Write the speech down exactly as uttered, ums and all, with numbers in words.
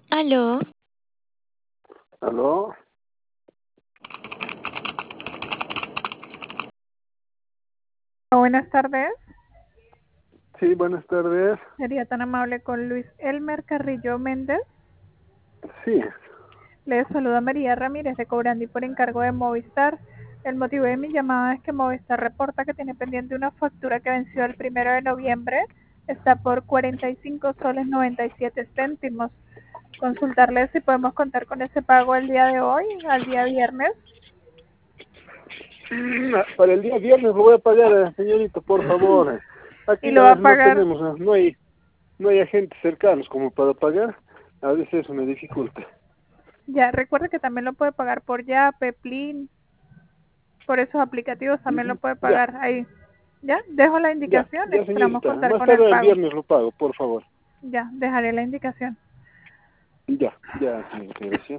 Aló, ¿Aló? Buenas tardes. Sí, buenas tardes. Sería tan amable con Luis Elmer Carrillo Méndez. Sí, Le saluda María Ramírez de Cobrandi por encargo de Movistar. El motivo de mi llamada es que Movistar reporta que tiene pendiente una factura que venció el primero de noviembre. Está por cuarenta y cinco soles noventa y siete céntimos. Consultarle si podemos contar con ese pago el día de hoy, al día viernes. para el día viernes lo voy a pagar, eh, señorito, por favor. Y Aquí lo a va a veces no pagar. tenemos, eh, no hay, no hay agentes cercanos como para pagar. A veces eso me dificulta. Ya, recuerde que también lo puede pagar por Yape, Plin, por esos aplicativos también lo Ujú. puede Ya, pagar ahí. Ya, dejo la ya, indicación, ya, esperamos señorita. contar Más con el tarde el pago. viernes lo pago, por favor. Ya, dejaré la indicación. Ya, ya, señorita, gracias.